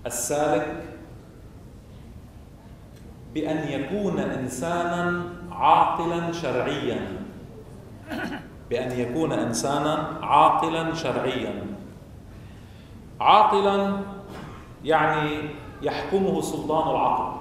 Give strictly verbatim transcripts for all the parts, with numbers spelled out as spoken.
السالك بأن يكون إنسانا عاقلا شرعيا، بأن يكون إنسانا عاقلا شرعيا. عاقلا يعني يحكمه سلطان العقل،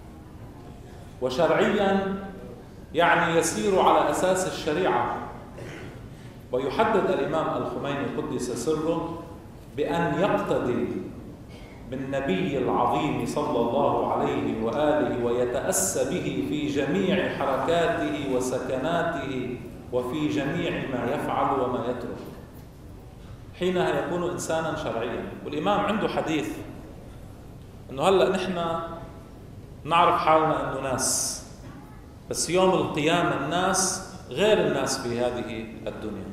وشرعيا يعني يسير على أساس الشريعة. ويحدد الإمام الخميني قدس سره بأن يقتدي بالنبي العظيم صلى الله عليه وآله ويتأسى به في جميع حركاته وسكناته وفي جميع ما يفعل وما يترك، حينها يكون إنسانا شرعيا. والإمام عنده حديث أنه هلأ نحن نعرف حالنا أنه ناس، بس يوم القيامة الناس غير الناس في هذه الدنيا،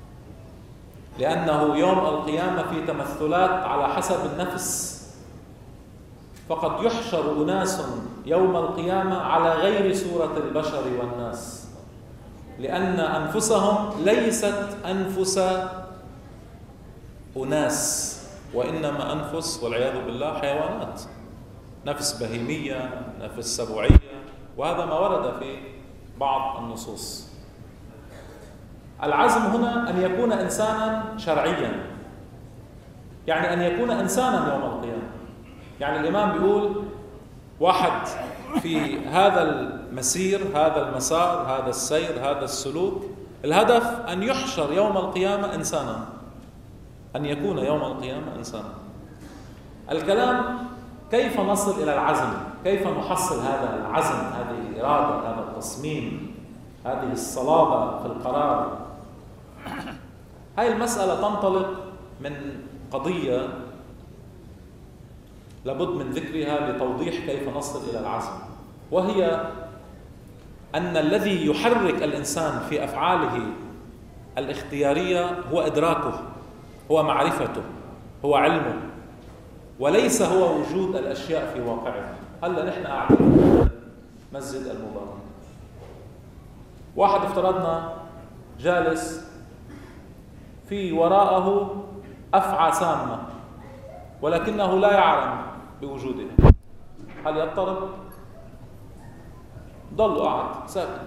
لأنه يوم القيامة في تمثلات على حسب النفس. فقد يحشر أناس يوم القيامة على غير صورة البشر والناس، لأن أنفسهم ليست أنفس أناس، وإنما أنفس والعياذ بالله حيوانات، نفس بهيمية، نفس سبوعية، وهذا ما ورد في بعض النصوص. العزم هنا أن يكون إنسانا شرعيا، يعني أن يكون إنسانا يوم القيامة. يعني الإمام بيقول واحد في هذا المسير، هذا المسار، هذا السير، هذا السلوك، الهدف أن يحشر يوم القيامة إنسانا، أن يكون يوم القيامة إنسانا. الكلام كيف نصل إلى العزم، كيف نحصل هذا العزم، هذه الإرادة، هذا التصميم، هذه الصلابة في القرار. هاي المسألة تنطلق من قضية لابد من ذكرها لتوضيح كيف نصل إلى العزم، وهي أن الذي يحرك الإنسان في أفعاله الاختيارية هو إدراكه، هو معرفته، هو علمه، وليس هو وجود الأشياء في واقعها. هلا نحن قاعدين في مسجد المبارك، واحد افترضنا جالس في وراءه أفعى سامة ولكنه لا يعلم بوجودها، هل يضطرب؟ ضل قاعد ساكن.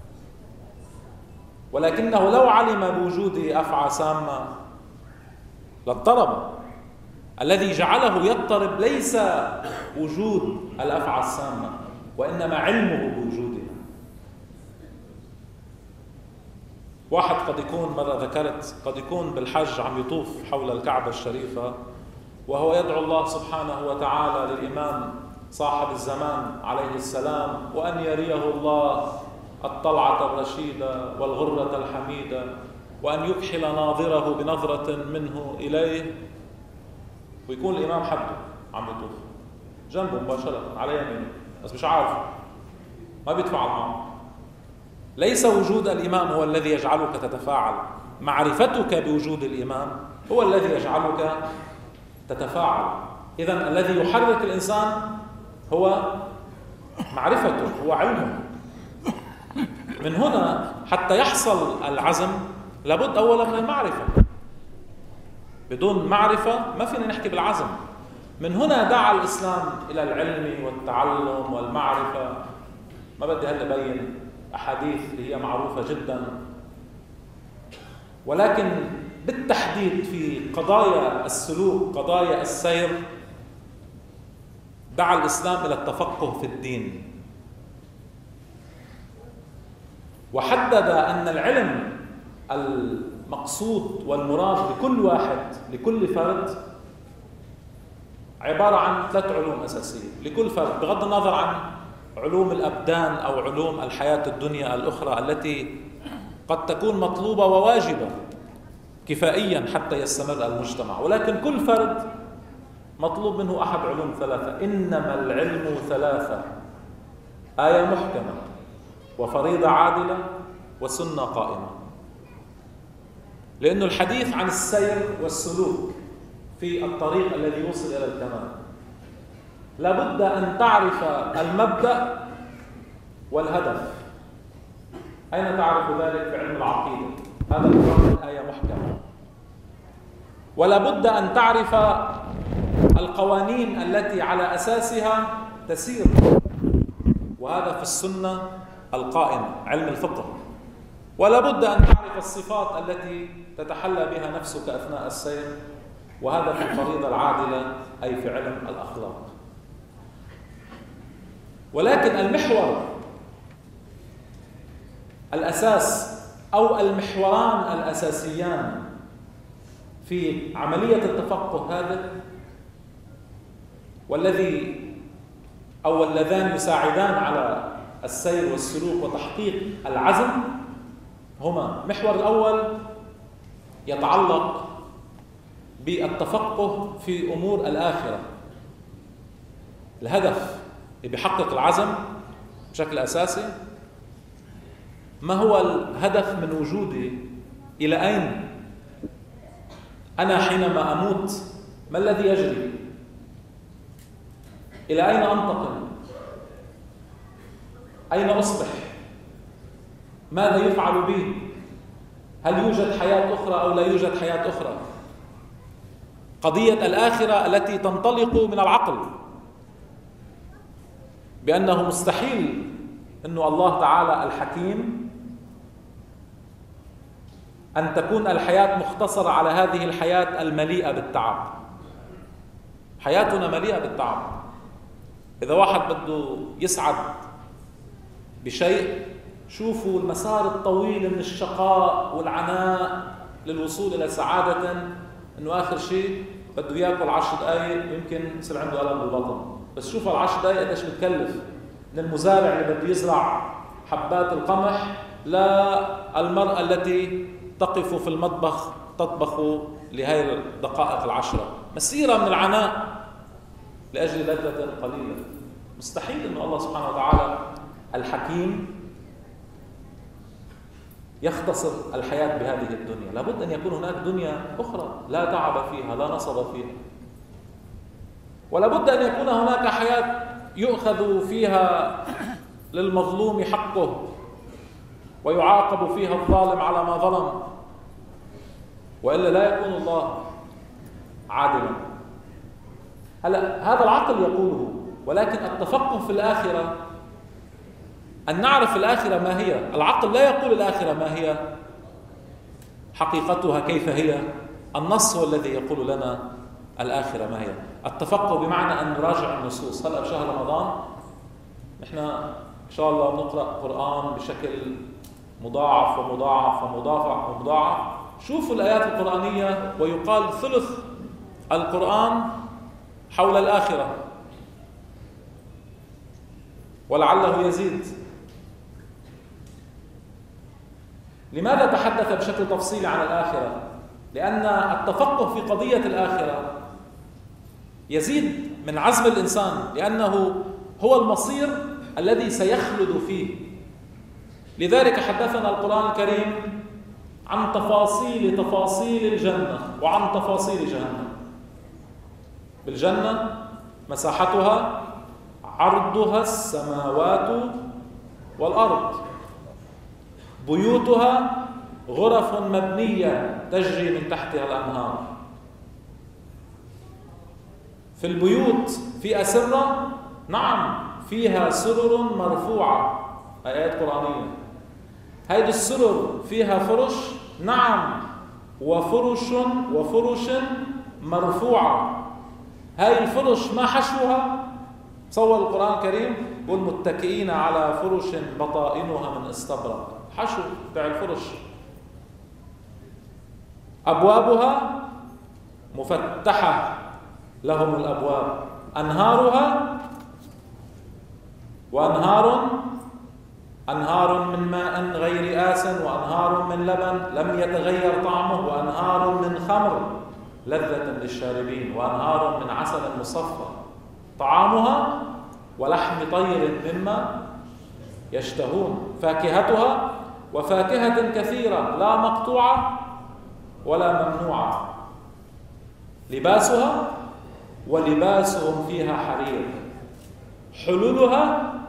ولكنه لو علم بوجود أفعى سامة لاضطرب. الذي جعله يضطرب ليس وجود الأفعى السامة، وإنما علمه بوجودها. واحد قد يكون، مرة ذكرت، قد يكون بالحج عم يطوف حول الكعبة الشريفة وهو يدعو الله سبحانه وتعالى للإمام صاحب الزمان عليه السلام وأن يريه الله الطلعة الرشيدة والغرة الحميدة، وأن يكحل ناظره بنظرة منه إليه، ويكون الإمام حده عم يطوف جنبه مباشرة على يمينه، بس مش عارف، ما بيتفاعل معه. ليس وجود الإمام هو الذي يجعلك تتفاعل، معرفتك بوجود الإمام هو الذي يجعلك تتفاعل. إذن الذي يحرك الإنسان هو معرفته، هو علمه. من هنا حتى يحصل العزم لابد أولا من المعرفة. بدون معرفة ما فينا نحكي بالعزم. من هنا دعا الإسلام إلى العلم والتعلم والمعرفة. ما بدي هلا أبين أحاديث اللي هي معروفة جدا، ولكن بالتحديد في قضايا السلوك، قضايا السير، دعا الإسلام إلى التفقه في الدين، وحدد أن العلم المقصود والمراد لكل واحد، لكل فرد، عبارة عن ثلاث علوم أساسية لكل فرد، بغض النظر عن علوم الأبدان أو علوم الحياة الدنيا الأخرى التي قد تكون مطلوبة وواجبة كفائيا حتى يستمر المجتمع، ولكن كل فرد مطلوب منه أحد علوم ثلاثة. إنما العلم ثلاثة: آية محكمة، وفريضة عادلة، وسنة قائمة. لأنه الحديث عن السير والسلوك في الطريق الذي يوصل إلى الكمال لابد أن تعرف المبدأ والهدف. أين تعرف ذلك؟ في علم العقيدة، هذا المراد من آية محكمة. ولا بد أن تعرف القوانين التي على أساسها تسير، وهذا في السنة القائمة علم الفقه. ولا بد أن تعرف الصفات التي تتحلى بها نفسك أثناء السير، وهذا في الفريضة العادلة أي في علم الأخلاق. ولكن المحور الأساس أو المحوران الأساسيان في عملية التفقه هذا، والذي أو اللذان يساعدان على السير والسلوك وتحقيق العزم، هما: المحور الأول يتعلق بالتفقه في أمور الآخرة، الهدف اللي بيحقق العزم بشكل أساسي. ما هو الهدف من وجودي؟ إلى أين أنا حينما أموت؟ ما الذي يجري؟ إلى أين أنتقل؟ أين أصبح؟ ماذا يفعل بي؟ هل يوجد حياة أخرى أو لا يوجد حياة أخرى؟ قضية الآخرة التي تنطلق من العقل، بأنه مستحيل أن الله تعالى الحكيم أن تكون الحياة مختصرة على هذه الحياة المليئة بالتعب. حياتنا مليئة بالتعب. إذا واحد بده يسعد بشيء، شوفوا المسار الطويل من الشقاء والعناء للوصول إلى سعادة، إنه آخر شيء بده يأكل عشر دقايق يمكن يصير عنده ألم بالبطن. بس شوفوا العشر دقايق قديش بتكلف، من المزارع اللي بده يزرع حبات القمح للمرأة التي تقف في المطبخ تطبخ لهذه الدقائق العشرة. مسيرة من العناء لأجل لذة قليلة. مستحيل أن الله سبحانه وتعالى الحكيم يختصر الحياة بهذه الدنيا. لابد أن يكون هناك دنيا أخرى لا تعب فيها لا نصب فيها، ولابد أن يكون هناك حياة يؤخذ فيها للمظلوم حقه ويعاقب فيها الظالم على ما ظلم، وإلا لا يكون الله عادلا. هلا هذا العقل يقوله، ولكن التفقه في الآخرة، أن نعرف الآخرة ما هي. العقل لا يقول الآخرة ما هي حقيقتها كيف هي، النص هو الذي يقول لنا الآخرة ما هي. التفقه بمعنى أن نراجع النصوص. هلأ بشهر رمضان نحن إن شاء الله بنقرأ قرآن بشكل مضاعف ومضاعف ومضاعف ومضاعف. شوفوا الآيات القرآنية، ويقال ثلث القرآن حول الآخرة، ولعله يزيد. لماذا تحدث بشكل تفصيلي عن الآخرة؟ لأن التفقه في قضية الآخرة يزيد من عزم الإنسان، لأنه هو المصير الذي سيخلد فيه. لذلك حدثنا القرآن الكريم عن تفاصيل تفاصيل الجنة وعن تفاصيل جهنم. بالجنة مساحتها عرضها السماوات والأرض، بيوتها غرف مبنية تجري من تحتها الأنهار. في البيوت في أسرة، نعم، فيها سرر مرفوعة، آيات قرآنية. هذه السرر فيها فرش، نعم، وفرش وفرش مرفوعة. هذه الفرش ما حشوها، صور القرآن الكريم يقول متكئين على فرش بطائنها من استبرق. حشو بتاع الفرش. أبوابها مفتحة لهم الأبواب. أنهارها وأنهار أنهار من ماء غير آسن، وأنهار من لبن لم يتغير طعمه، وأنهار من خمر لذة للشاربين، وأنهار من عسل مصفى. طعامها ولحم طير مما يشتهون. فاكهتها وفاكهة كثيرة لا مقطوعة ولا ممنوعة. لباسها ولباسهم فيها حرير. حلولها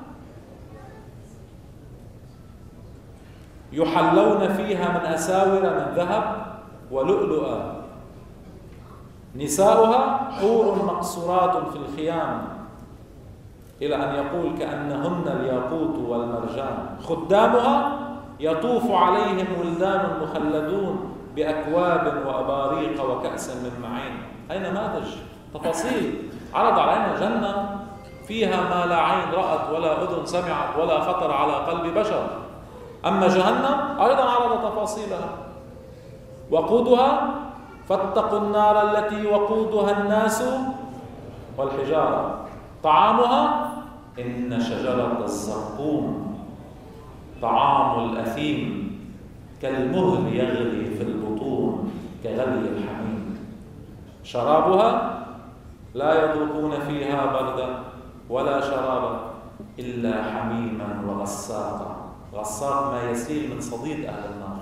يحلون فيها من أساور من ذهب ولؤلؤا. نساؤها حور مقصورات في الخيام، إلى أن يقول كأنهن الياقوت والمرجان. خدامها يطوف عليهم ولدان مخلدون بأكواب وأباريق وكأس من معين. هاي نماذج تفاصيل عرض علينا جنة فيها ما لا عين رأت ولا أذن سمعت ولا خطر على قلب بشر. أما جهنم أيضا عرض تفاصيلها. وقودها فاتقوا النار التي وقودها الناس والحجارة. طعامها إن شجرة الزقوم طعام الأثيم كالمهل يغلي في البطون كغلي الحميم. شرابها لا يذوقون فيها بردا ولا شرابا إلا حميما وغساقا. غساق ما يسيل من صديد أهل النار.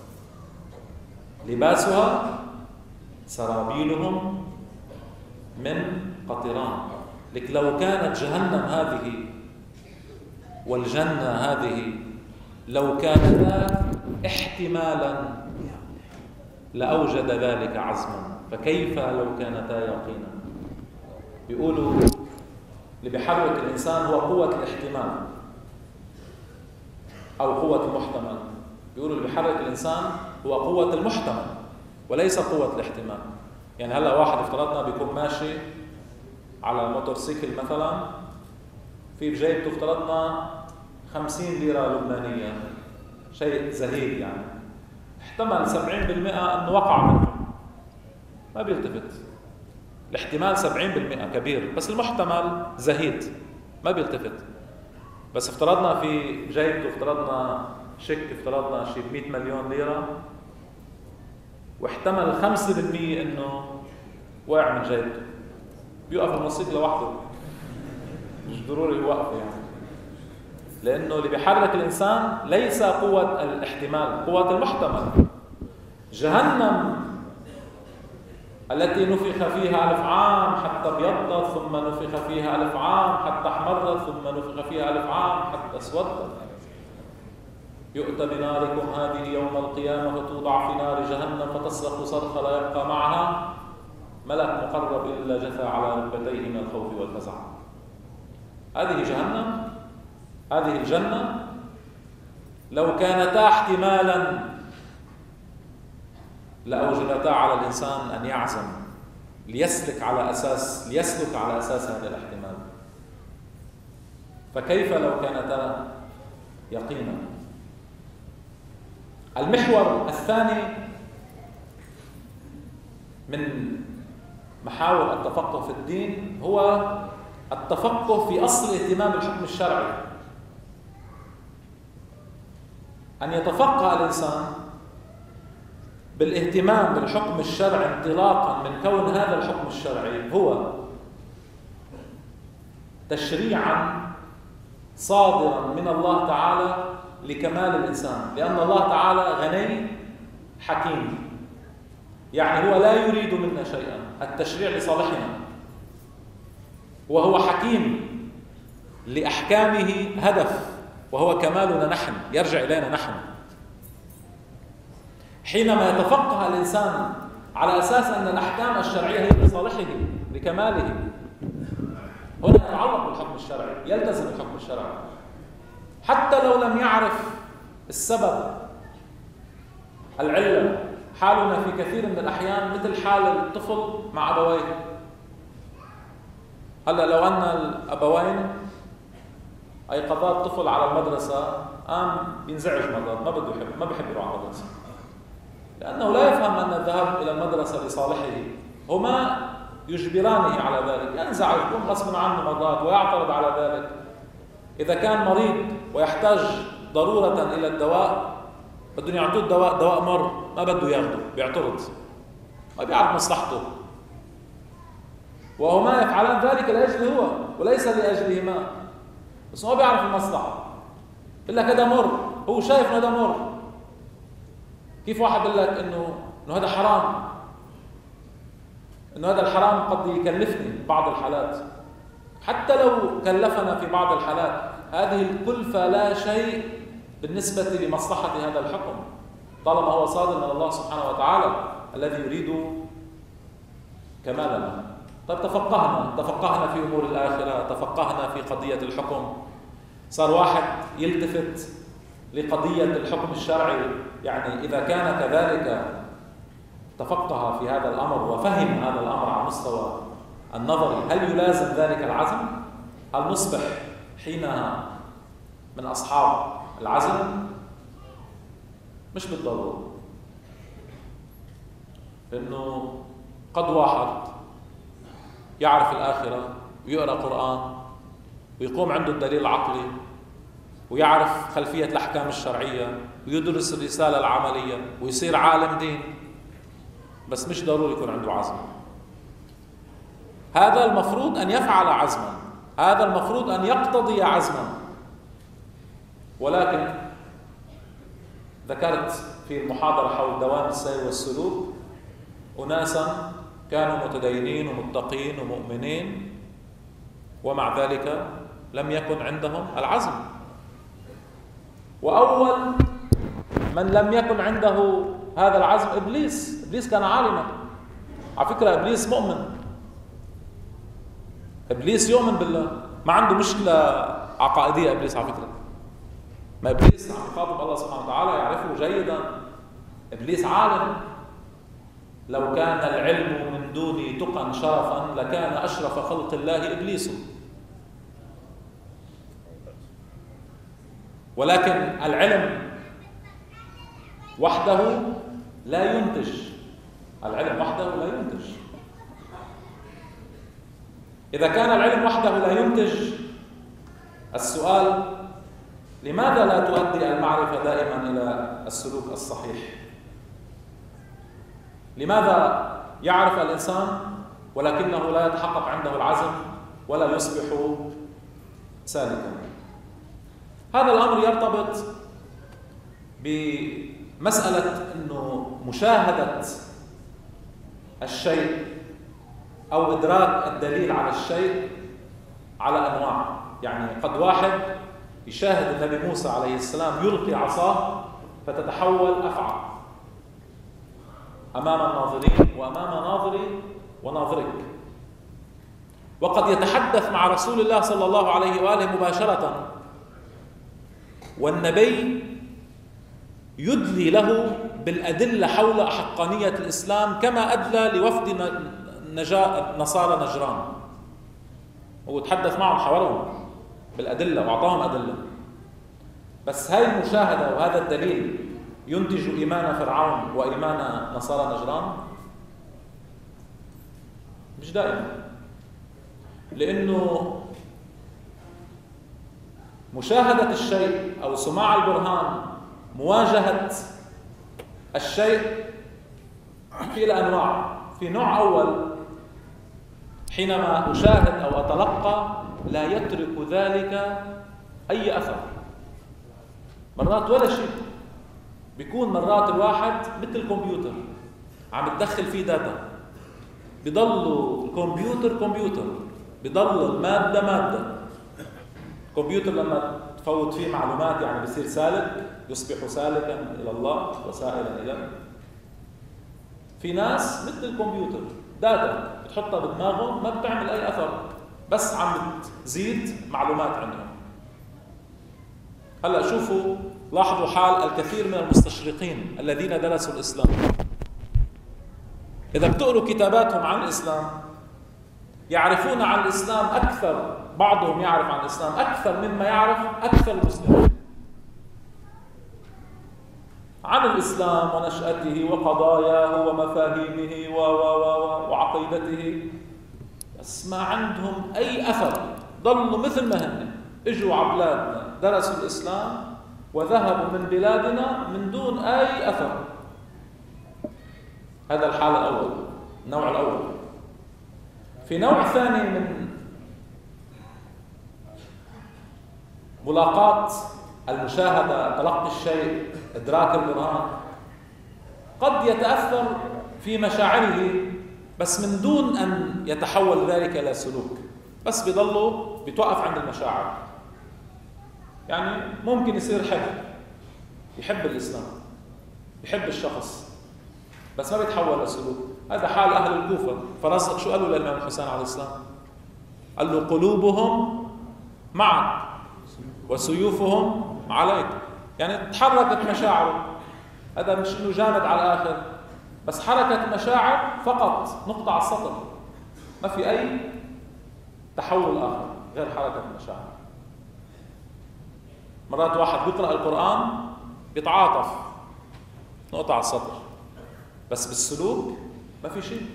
لباسها سرابيلهم من قطران. لك لو كانت جهنم هذه والجنة هذه لو كانتا احتمالا لأوجد ذلك عزما، فكيف لو كانتا يقينا؟ بيقولوا اللي بيحرك الإنسان هو قوة الاحتمال أو قوة المحتمل. بيقولوا اللي بيحرك الإنسان هو قوة المحتمل وليس قوة الاحتمال. يعني هلا واحد افترضنا بيكون ماشي على موتورسيكل مثلا، في بجيبته افترضنا خمسين ليرة لبنانية، شيء زهيد يعني، احتمل سبعين بالمئة أنه وقع منه، ما بيلتفت. الاحتمال سبعين بالمئة كبير، بس المحتمل زهيد ما بيلتفت. بس افترضنا في جيبته افترضنا شيك افترضنا شيء مئة مليون ليرة، واحتمل خمسة بالمئة انه وقع من جيبته، بيوقف الموسيقى لوحده، مش ضروري يوقف يعني. لانه اللي بيحرك الانسان ليس قوة الاحتمال، قوة المحتمل. جهنم التي نفخ فيها ألف عام حتى ابيضت، ثم نفخ فيها ألف عام حتى احمرت، ثم نفخ فيها ألف عام حتى اسودت. يؤتى بناركم هذه يوم القيامة فتوضع في نار جهنم فتصرخ صرخة لا يبقى معها ملك مقرب إلا جثى على ركبتيه من الخوف والفزع. هذه جهنم، هذه الجنة لو كانتا احتمالا لأوجدتا على الإنسان أن يعزم ليسلك على أساس ليسلك على أساس هذا الاحتمال، فكيف لو كانتا يقينا؟ المحور الثاني من محاور التفقه في الدين هو التفقه في أصل اهتمام الحكم الشرعي. أن يتفقه الإنسان بالاهتمام بالحكم الشرعي انطلاقا من كون هذا الحكم الشرعي هو تشريعا صادرا من الله تعالى لكمال الإنسان، لأن الله تعالى غني حكيم، يعني هو لا يريد منا شيئا، التشريع لصالحنا، وهو حكيم لأحكامه هدف وهو كمالنا نحن، يرجع إلينا نحن. حينما يتفقه الإنسان على أساس أن الأحكام الشرعية هي لصالحه لكماله، هنا يتعلق بالحكم الشرعي، يلتزم الحكم الشرعي حتى لو لم يعرف السبب العلة. حالنا في كثير من الأحيان مثل حال الطفل مع أبويه. هلا لو أن الأبوين أيقظا الطفل على المدرسة قام ينزعج مرات، ما بده يحب ما بحب يروح على المدرسة، لأنه لا يفهم أن الذهاب إلى المدرسة لصالحه، هما يجبرانه على ذلك، ينزعج يكون غصبا عنه مرات ويعترض على ذلك. إذا كان مريض ويحتاج ضرورة إلى الدواء، بدهم يعطوه الدواء دواء مر ما بده ياخده، بيعترض، ما بيعرف مصلحته، وهما يفعلان ذلك لأجله هو وليس لأجلهما، بس هو بيعرف المصلحة. يقول لك هذا مر، هو شايف إنه هذا مر. كيف واحد يقول لك إنه إنه هذا حرام، إنه هذا الحرام قد يكلفني بعض الحالات، حتى لو كلفنا في بعض الحالات هذه الكلفة لا شيء بالنسبة لمصلحة هذا الحكم، طالما هو صادر من الله سبحانه وتعالى الذي يريد كمالنا. طيب تفقهنا تفقهنا في أمور الآخرة، تفقهنا في قضية الحكم، صار واحد يلتفت لقضية الحكم الشرعي، يعني إذا كان كذلك تفقه في هذا الأمر وفهم هذا الأمر على مستوى النظري، هل يلازم ذلك العزم؟ هل نصبح حينها من أصحاب العزم؟ مش بالضرورة، لأنه قد واحد يعرف الآخرة ويقرأ قرآن ويقوم عنده الدليل العقلي ويعرف خلفية الأحكام الشرعية ويدرس الرسالة العملية ويصير عالم دين، بس مش ضروري يكون عنده عزم. هذا المفروض أن يفعل عزما، هذا المفروض أن يقتضي عزما، ولكن ذكرت في المحاضرة حول دوام السير والسلوك أناسا كانوا متدينين ومتقين ومؤمنين ومع ذلك لم يكن عندهم العزم. وأول من لم يكن عنده هذا العزم إبليس. إبليس كان عالما، على فكرة إبليس مؤمن، إبليس يؤمن بالله، ما عنده مشكلة عقائدية إبليس على فكرة، ما إبليس عم يخاطب الله سبحانه وتعالى يعرفه جيدا. إبليس عالم، لو كان العلم من دون تقى شرفا لكان أشرف خلق الله إبليس. ولكن العلم وحده لا ينتج، العلم وحده لا ينتج. إذا كان العلم وحده لا ينتج، السؤال لماذا لا تؤدي المعرفة دائما إلى السلوك الصحيح؟ لماذا يعرف الإنسان ولكنه لا يتحقق عنده العزم ولا يصبح سالكا؟ هذا الأمر يرتبط بمسألة أنه مشاهدة الشيء أو إدراك الدليل على الشيء على أنواع. يعني قد واحد يشاهد النبي موسى عليه السلام يلقي عصاه فتتحول أفعى أمام الناظرين وأمام ناظري وناظرك، وقد يتحدث مع رسول الله صلى الله عليه وآله مباشرة والنبي يدلي له بالأدلة حول حقانية الإسلام كما أدلى لوفد نجا نصارى نجران، هو تحدث معهم حوارهم بالأدلة وأعطاهم أدلة. بس هاي المشاهدة وهذا الدليل ينتج إيمان فرعون وإيمان نصارى نجران؟ مش دائما، لأنه مشاهدة الشيء أو سماع البرهان، مواجهة الشيء في الأنواع. في نوع أول حينما أشاهد أو أتلقى لا يترك ذلك أي أثر، مرات ولا شيء، بيكون مرات الواحد مثل الكمبيوتر عم تدخل فيه داتا، بيضل الكمبيوتر كمبيوتر، بيضل المادة مادة. الكمبيوتر لما تفوت فيه معلومات يعني بيصير سالك، يصبح سالكا إلى الله وسائلا إلى. في ناس مثل الكمبيوتر داتا بتحطها بدماغهم ما بتعمل أي أثر، بس عم تزيد معلومات عندهم. هلأ شوفوا، لاحظوا حال الكثير من المستشرقين الذين درسوا الإسلام، إذا بتقروا كتاباتهم عن الإسلام يعرفون عن الإسلام أكثر، بعضهم يعرف عن الإسلام أكثر مما يعرف أكثر المسلمين عن الإسلام ونشأته وقضاياه ومفاهيمه و و و وعقيدته، بس ما عندهم أي أثر، ضلوا مثل ما هن. اجوا على بلادنا درسوا الإسلام وذهبوا من بلادنا من دون أي أثر. هذا الحال الأول، النوع الأول. في نوع ثاني من ملاقاة المشاهدة، تلقي الشيء، إدراك البرهان، قد يتأثر في مشاعره بس من دون أن يتحول ذلك إلى سلوك، بس بيضله بيتوقف عند المشاعر. يعني ممكن يصير حب، يحب الإسلام، يحب الشخص، بس ما بيتحول لسلوك. هذا حال أهل الكوفة. فرزق شو قالوا للإمام الحسين عليه السلام؟ قال له قلوبهم معك وسيوفهم عليك، يعني تحركت مشاعره. هذا مش إنه جامد على الآخر، بس حركة مشاعر فقط، نقطة على السطر، ما في أي تحول آخر غير حركة مشاعر. مرات واحد بيقرأ القرآن بيتعاطف، نقطة على السطر، بس بالسلوك ما في شيء.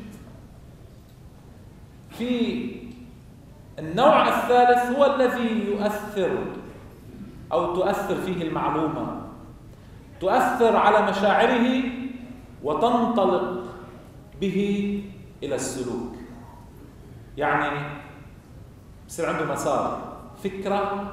في النوع الثالث هو الذي يؤثر أو تؤثر فيه المعلومة، تؤثر على مشاعره وتنطلق به إلى السلوك. يعني بصير عنده مسار، فكرة،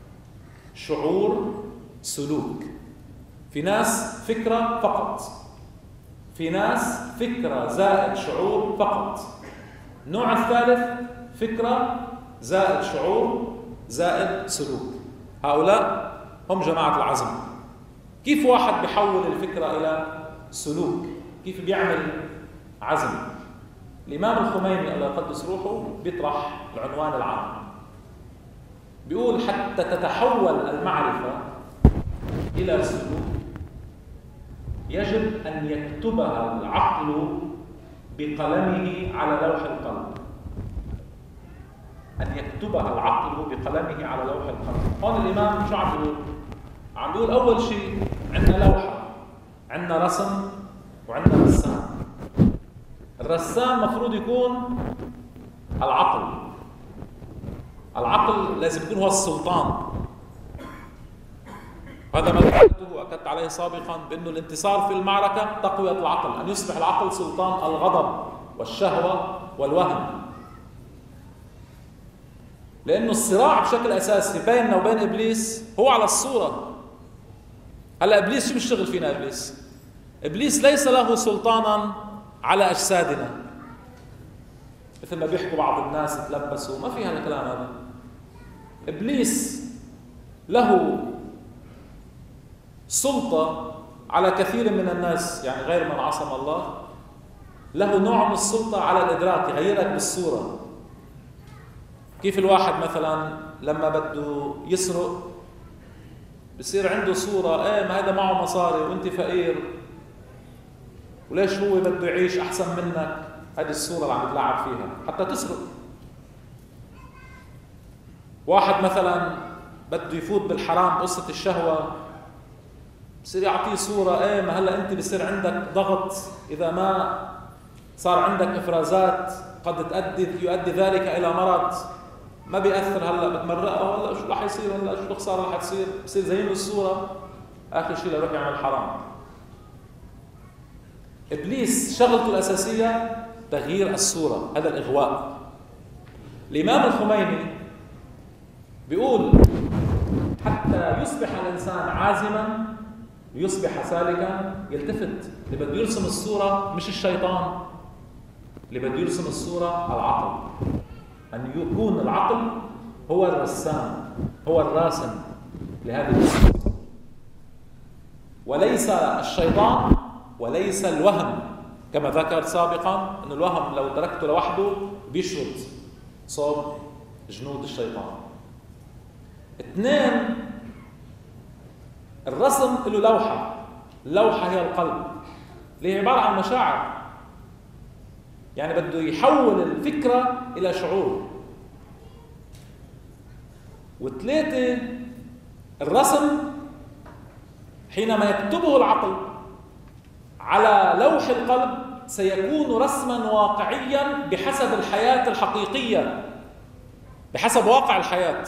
شعور، سلوك. في ناس فكرة فقط، في ناس فكرة زائد شعور فقط. النوع الثالث فكرة زائد شعور زائد سلوك. هؤلاء هم جماعة العزم. كيف واحد بيحول الفكرة إلى سلوك؟ كيف بيعمل عزم؟ الإمام الخميني الله يقدس روحه بيطرح العنوان العام، بيقول حتى تتحول المعرفة إلى سلوك يجب أن يكتبها العقل بقلمه على لوح القلب. أن يكتبها العقل بقلمه على لوح القلب. هون الإمام شو عم بيقول؟ عم بيقول أول شيء عندنا لوحة، عندنا رسم، وعندنا رسام. الرسام مفروض يكون العقل. العقل لازم يكون هو السلطان. هذا ما ذكرته وأكدت عليه سابقا بأنه الانتصار في المعركة تقوية العقل، أن يصبح العقل سلطان الغضب والشهوة والوهم. لأنه الصراع بشكل أساسي بيننا وبين إبليس هو على الصورة. هلا إبليس شو بيشتغل فينا؟ إبليس إبليس ليس له سلطانا على أجسادنا مثل ما بيحكوا بعض الناس تلبسوا، ما في هذا الكلام. هذا إبليس له سلطة على كثير من الناس، يعني غير من عصم الله، له نوع من السلطة على الإدراك، يغيرك بالصورة. كيف الواحد مثلا لما بده يسرق بصير عنده صورة، ايه ما هذا معه مصاري وانت فقير، وليش هو بده يعيش أحسن منك. هذه الصورة اللي عم يتلاعب فيها حتى تسرق. واحد مثلا بده يفوت بالحرام، قصة الشهوة، بصير يعطيه صورة، ايه ما هلا انت بصير عندك ضغط، اذا ما صار عندك افرازات قد تؤدي يؤدي ذلك الى مرض، ما بيأثر هلا بتمرقه، هلا شو رح يصير، هلا شو الخسارة رح تصير، بصير زين الصورة، اخر شيء يروح يعمل حرام. ابليس شغلته الاساسية تغيير الصورة، هذا الاغواء. الامام الخميني بيقول حتى يصبح الانسان عازما ليصبح سالكا يلتفت. اللي بده يرسم الصورة مش الشيطان، اللي بده يرسم الصورة العقل. أن يكون العقل هو الرسام، هو الراسم لهذه الصورة، وليس الشيطان وليس الوهم. كما ذكرت سابقا أن الوهم لو تركته لوحده بيشرد صوب جنود الشيطان. اثنين، الرسم له لوحة، اللوحة هي القلب اللي هي عبارة عن مشاعر، يعني بده يحول الفكرة إلى شعور. وثلاثة، الرسم حينما يكتبه العقل على لوح القلب سيكون رسما واقعيا بحسب الحياة الحقيقية، بحسب واقع الحياة،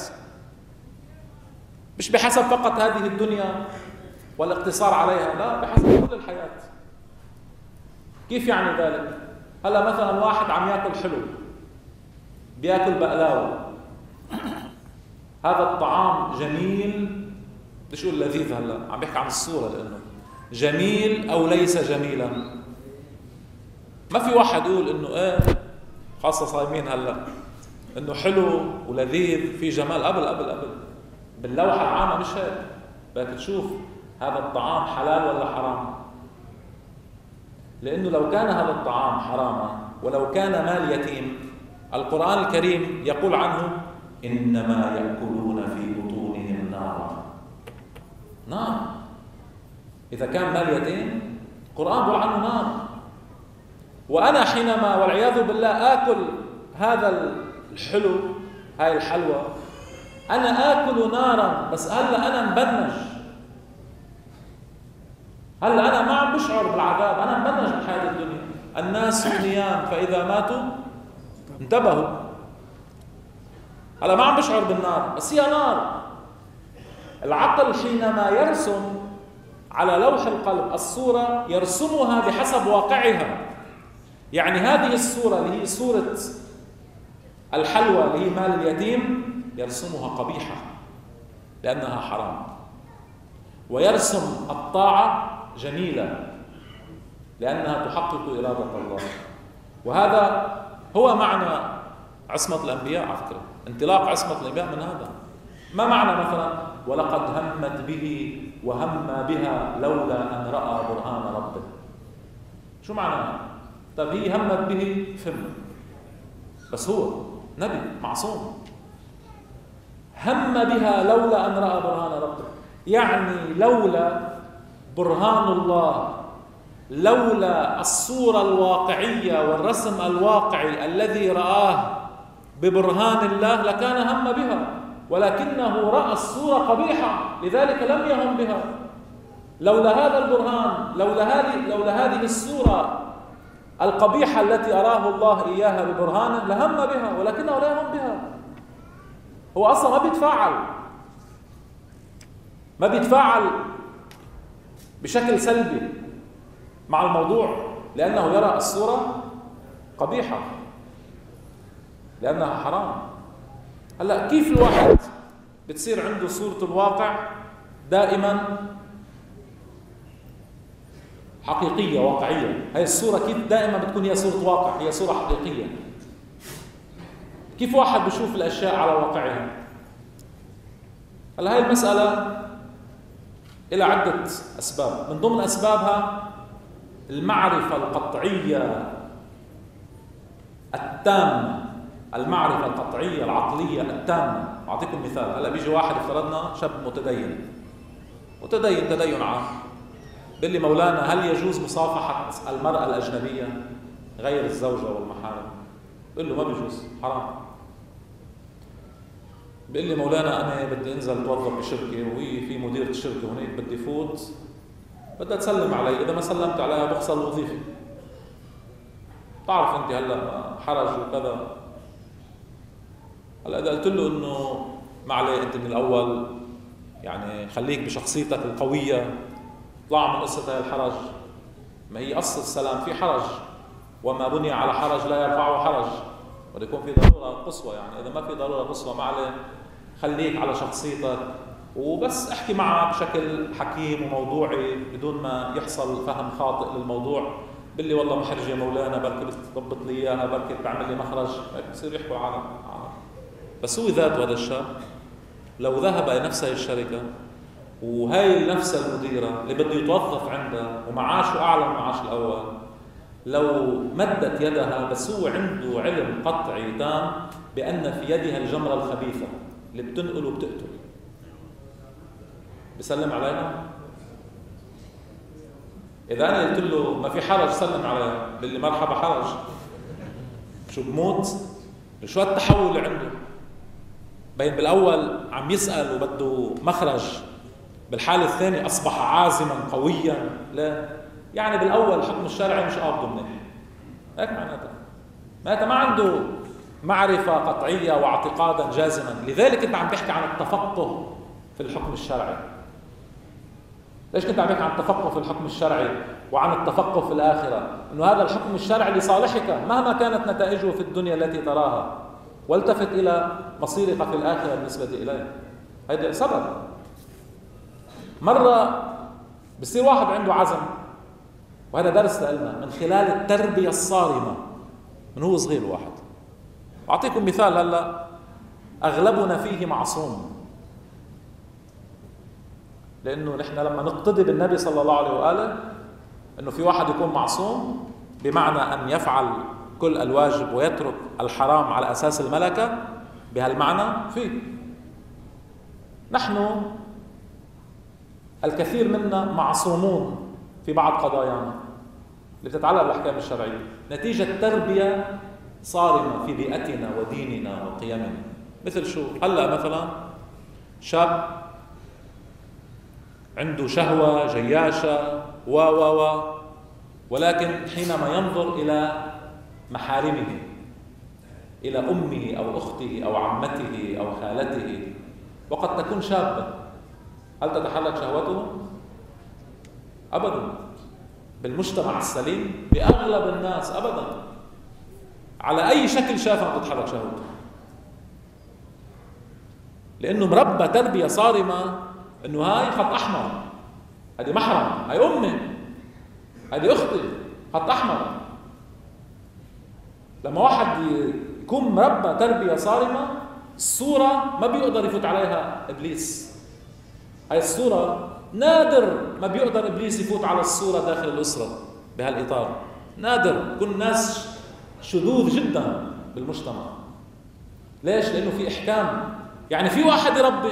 مش بحسب فقط هذه الدنيا والاقتصار عليها، لا، بحسب كل الحياة. كيف يعني ذلك؟ هلا مثلا واحد عم ياكل حلو، بياكل بقلاوة، هذا الطعام جميل، بدي اقول لذيذ، هلا عم بحكي عن الصورة، لأنه جميل أو ليس جميلا. ما في واحد يقول إنه إيه، خاصة صايمين هلا، إنه حلو ولذيذ في جمال. قبل قبل قبل باللوحة العامة مش هيك، بدك تشوف هذا الطعام حلال ولا حرام. لأنه لو كان هذا الطعام حراما ولو كان مال يتيم، القرآن الكريم يقول عنه إنما يأكلون في بطونهم نارا. نار. إذا كان مال يتيم القرآن يقول عنه نار. وأنا حينما والعياذ بالله آكل هذا الحلو، هاي الحلوى، أنا آكل نارا، بس هلأ أنا مبنج. هلأ أنا ما عم بشعر بالعذاب، أنا مبنج بحياة الدنيا. الناس نيام فإذا ماتوا انتبهوا. هلأ ما عم بشعر بالنار، بس هي نار. العقل حينما يرسم على لوح القلب الصورة يرسمها بحسب واقعها. يعني هذه الصورة اللي هي صورة الحلوى اللي هي مال اليتيم يرسمها قبيحة لأنها حرام، ويرسم الطاعة جميلة لأنها تحقق إرادة الله. وهذا هو معنى عصمة الأنبياء. على فكرة انطلاق عصمة الأنبياء من هذا. ما معنى مثلا ولقد همت به وهم بها لولا أن رأى برهان ربه؟ شو معنى؟ طيب هي همت به فهم، بس هو نبي معصوم. هم بها لولا أن رأى برهان ربه، يعني لولا برهان الله، لولا الصورة الواقعية والرسم الواقعي الذي رآه ببرهان الله لكان هم بها، ولكنه رأى الصورة قبيحة لذلك لم يهم بها. لولا هذا البرهان، لولا هذه لولا هذه الصورة القبيحة التي أراه الله إياها ببرهانه لهم بها، ولكنه لا يهم بها. هو أصلا ما بيتفاعل ما بيتفاعل بشكل سلبي مع الموضوع، لأنه يرى الصورة قبيحة لأنها حرام. هلا كيف الواحد بتصير عنده صورة الواقع دائما حقيقية واقعية؟ هاي الصورة كيف دائما بتكون هي صورة واقع، هي صورة حقيقية؟ كيف واحد بيشوف الأشياء على واقعها؟ هلا هاي المسألة إلى عدة أسباب، من ضمن أسبابها المعرفة القطعية التامة، المعرفة القطعية العقلية التامة. أعطيكم مثال. هلا بيجي واحد افترضنا شاب متدين متدين تدين عام، بيقول لي مولانا هل يجوز مصافحة المرأة الأجنبية غير الزوجة والمحارم؟ بقول له ما بيجوز، حرام. بيقول لي مولانا أنا بدي أنزل توظف بشركة وهي في مديرة الشركة هناك، بدي فوت بدها تسلم علي، إذا ما سلمت عليها بخسر الوظيفة. تعرف أنت هلا حرج وكذا. هلا إذا قلت له إنه ما عليه أنت من الأول يعني خليك بشخصيتك القوية، طلع من قصة هاي الحرج. ما هي أصل السلام في حرج، وما بني على حرج لا يرفعه حرج، بده يكون في ضرورة قصوى. يعني إذا ما في ضرورة قصوى ما عليه، خليك على شخصيتك وبس احكي معه بشكل حكيم وموضوعي بدون ما يحصل فهم خاطئ للموضوع. باللي والله محرجة مولانا، بركي بتضبط لي اياها، بركي بتعمل لي مخرج، بصير يحكوا على بس هو ذاته هذا الشاب لو ذهب الى نفس هاي الشركة وهي نفس المديرة اللي بده يتوظف عندها ومعاشه اعلى من معاش الاول، لو مدت يدها بس هو عنده علم قطعي تام بأن في يدها الجمرة الخبيثة اللي بتنقل وبتقتل، بسلم علينا؟ إذا أنا قلت له ما في حرج سلم عليها، باللي مرحبا حرج، شو بموت؟ شو التحول اللي عنده؟ بين بالأول عم يسأل وبده مخرج، بالحالة الثانية أصبح عازما قويا. لا، يعني بالأول الحكم الشرعي مش قابضه منيح، هيك معناتها معناتها ما عنده معرفة قطعية واعتقادا جازما. لذلك أنت عم تحكي عن التفقه في الحكم الشرعي. ليش كنت عم بحكي عن التفقه في الحكم الشرعي وعن التفقه في الآخرة؟ إنه هذا الحكم الشرعي لصالحك مهما كانت نتائجه في الدنيا التي تراها، والتفت إلى مصيرك في الآخرة بالنسبة إليه. هذا سبب. مرة بصير واحد عنده عزم، وهذا درس لنا من خلال التربية الصارمة من هو صغير. واحد أعطيكم مثال هلا أغلبنا فيه معصوم، لأنه نحن لما نقتدي بالنبي صلى الله عليه وآله أنه في واحد يكون معصوم بمعنى أن يفعل كل الواجب ويترك الحرام على أساس الملكة، بهالمعنى فيه. نحن الكثير منا معصومون في بعض قضايانا اللي بتتعلق بالأحكام الشرعية نتيجة تربية صارمة في بيئتنا وديننا وقيمنا. مثل شو؟ هلأ مثلا شاب عنده شهوة جياشة و و و ولكن حينما ينظر إلى محارمه، إلى أمه أو أخته أو عمته أو خالته، وقد تكون شابة، هل تتحرك شهوته؟ أبدا. بالمجتمع السليم بأغلب الناس أبدا، على أي شكل شافها تتحرك شهوته، لأنه مربى تربية صارمة أنه هاي خط أحمر، هذه محرم، هاي أمي، هذه أختي، خط أحمر. لما واحد يكون مربى تربية صارمة، الصورة ما بيقدر يفوت عليها إبليس. هاي الصورة نادر ما بيقدر إبليس يفوت على الصورة داخل الأسرة بهالإطار، نادر. كل الناس شذوذ جدا بالمجتمع. ليش؟ لأنه في إحكام. يعني في واحد يربي،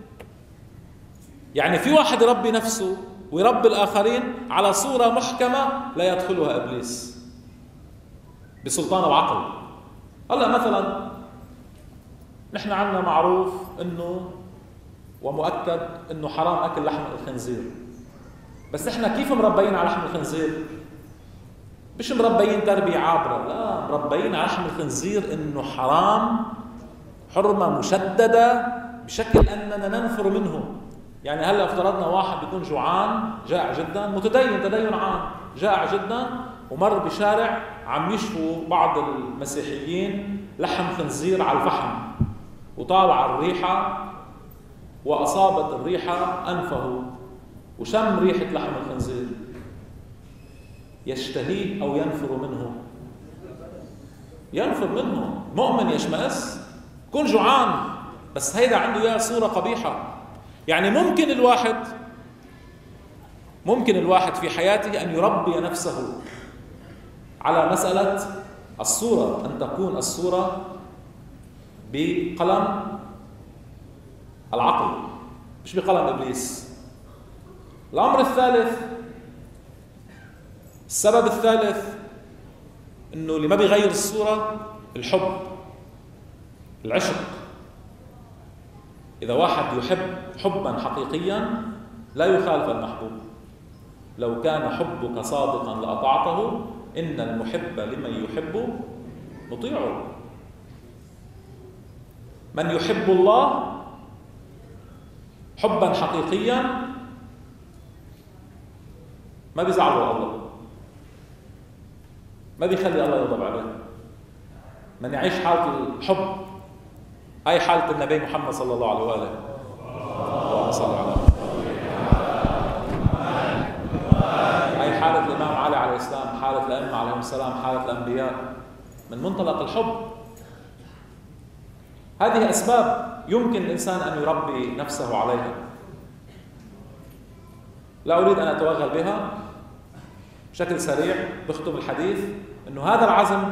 يعني في واحد يربي نفسه ويربي الآخرين على صورة محكمة لا يدخلها إبليس بسلطان العقل. هلا مثلا نحن عندنا معروف انه ومؤكد انه حرام اكل لحم الخنزير، بس احنا كيف مربيين على لحم الخنزير؟ مش مربيين تربية عابرة، لا، مربيين على لحم الخنزير انه حرام، حرمة مشددة بشكل اننا ننفر منه. يعني هلا افترضنا واحد بيكون جوعان جائع جدا، متدين تدين عام، جائع جدا، ومر بشارع عم يشفوا بعض المسيحيين لحم خنزير على الفحم، وطالع الريحة وأصابت الريحة أنفه وشم ريحة لحم الخنزير، يشتهيه أو ينفر منه؟ ينفر منه. مؤمن يشمئز، كن جوعان، بس هيدا عنده يا صورة قبيحة. يعني ممكن الواحد ممكن الواحد في حياته أن يربي نفسه على مسألة الصورة، أن تكون الصورة بقلم العقل مش بقلم إبليس. الأمر الثالث، السبب الثالث، أنه اللي ما بيغير الصورة الحب، العشق. إذا واحد يحب حبا حقيقيا لا يخالف المحبوب. لو كان حبك صادقا لأطعته، إن المحب لمن يحب مطيعه. من يحب الله حبا حقيقيا ما بيزعله الله، ما بيخلي الله يغضب عليه. من يعيش حالة الحب، هاي حالة النبي محمد صلى الله عليه وآله. اللهم صل على هاي حالة الإمام علي عليه السلام، حالة الأئمة عليهم السلام، حالة الأنبياء، من منطلق الحب. هذه أسباب يمكن الإنسان أن يربي نفسه عليها. لا أريد أن أتوغل بها، بشكل سريع بختم الحديث أنه هذا العزم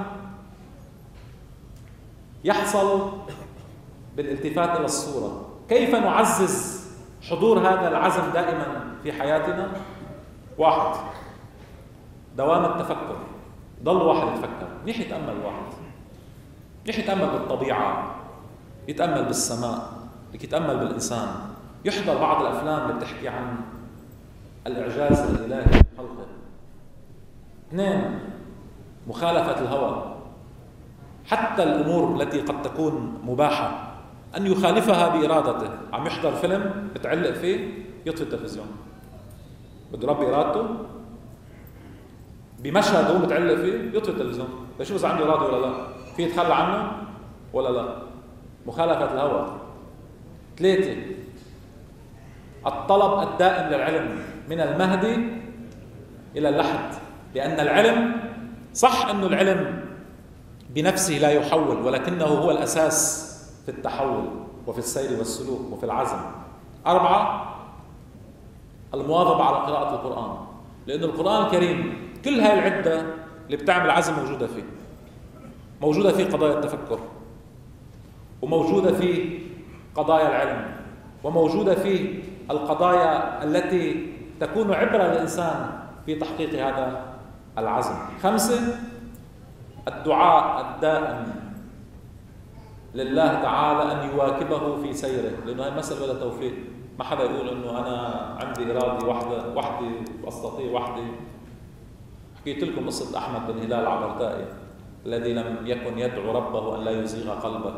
يحصل بالالتفات إلى الصورة. كيف نعزز حضور هذا العزم دائما في حياتنا؟ واحد، دوام التفكر. ضل واحد يتفكر، منيح يتأمل واحد، منيح يتأمل بالطبيعة، يتأمل بالسماء، يتأمل بالإنسان، يحضر بعض الأفلام اللي بتحكي عن الإعجاز الإلهي في خلقه. اثنين، مخالفة الهوى. حتى الأمور التي قد تكون مباحة أن يخالفها بإرادته. عم يحضر فيلم بتعلق فيه، يطفي التلفزيون. بده يربي إرادته بمشهد هو متعلق فيه، يطفي التلفزيون ليشوف إذا عنده إرادة ولا لا، في يتخلى عنه ولا لا. مخالفة الهوى. ثلاثة، الطلب الدائم للعلم من المهدي إلى اللحد. لأن العلم صح أنه العلم بنفسه لا يحول، ولكنه هو الأساس في التحول وفي السير والسلوك وفي العزم. أربعة، المواظبة على قراءة القرآن. لأن القرآن الكريم كل هاي العدة اللي بتعمل عزم موجودة فيه، موجودة في قضايا التفكر، وموجودة في قضايا العلم، وموجودة في القضايا التي تكون عبرة للإنسان في تحقيق هذا العزم. خمسة، الدعاء الدائم لله تعالى أن يواكبه في سيره، لأنه هاي المسألة ولا توفيق. ما حدا يقول إنه أنا عندي إرادة وحدة وحدي أستطيع وحدي. حكيت لكم قصة أحمد بن هلال العبرتائي الذي لم يكن يدعو ربه أن لا يزيغ قلبه.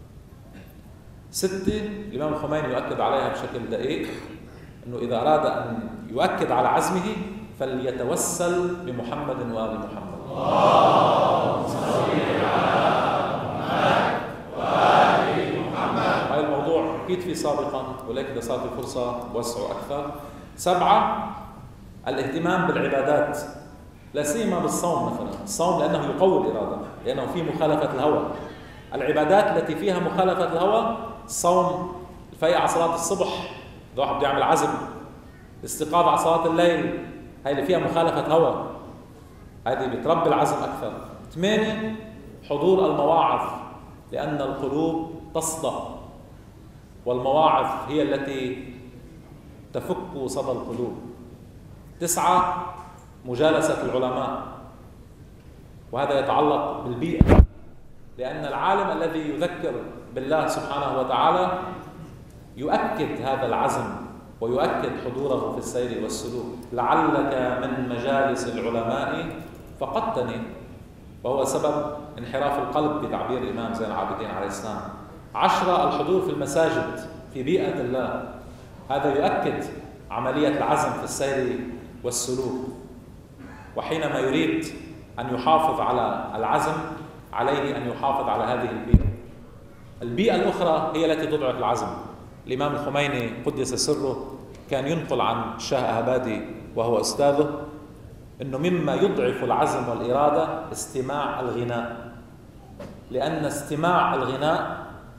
ستة، الإمام الخميني يؤكد عليها بشكل دقيق، أنه إذا أراد أن يؤكد على عزمه فليتوسل بمحمد وآل محمد. اللهم صل على محمد وآل محمد. هذا الموضوع حكيت فيه سابقا، ولكن إذا صار في فرصة وسعه أكثر. سبعة، الاهتمام بالعبادات، لا سيما بالصوم مثلا. الصوم لأنه يقوي الإرادة، لأنه فيه مخالفة الهوى. العبادات التي فيها مخالفة الهوى، الصوم، الفيء على صلاة الصبح، إذا واحد بده يعمل عزم، الاستيقاظ على صلاة الليل، هاي اللي فيها مخالفة هوى، هذه بتربي العزم أكثر. ثمانية، حضور المواعظ، لأن القلوب تصدى، والمواعظ هي التي تفك صدى القلوب. تسعة، مجالسة العلماء، وهذا يتعلق بالبيئة، لأن العالم الذي يذكر بالله سبحانه وتعالى يؤكد هذا العزم ويؤكد حضوره في السير والسلوك. لعلك من مجالس العلماء فقدتني، وهو سبب انحراف القلب بتعبير الإمام زين العابدين عليه السلام. عشرة، الحضور في المساجد في بيئة الله، هذا يؤكد عملية العزم في السير والسلوك. وحينما يريد أن يحافظ على العزم عليه أن يحافظ على هذه البيئة. البيئة الأخرى هي التي تضعف العزم. الإمام الخميني قدس سره كان ينقل عن الشاه أهبادي وهو أستاذه أنه مما يضعف العزم والإرادة استماع الغناء، لأن استماع الغناء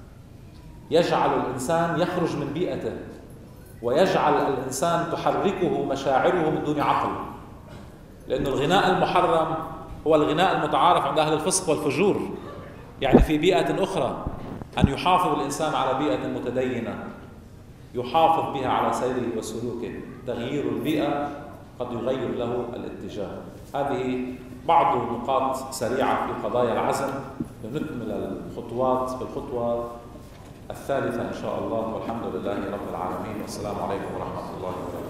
يجعل الإنسان يخرج من بيئته، ويجعل الإنسان تحركه مشاعره من دون عقل، لأن الغناء المحرم هو الغناء المتعارف عند أهل الفسق والفجور. يعني في بيئة أخرى أن يحافظ الإنسان على بيئة متدينة يحافظ بها على سيره وسلوكه. تغيير البيئة قد يغير له الاتجاه. هذه بعض النقاط سريعة في قضايا العزم، لنكمل الخطوات بالخطوة الثالثة إن شاء الله. والحمد لله رب العالمين، والسلام عليكم ورحمة الله وبركاته.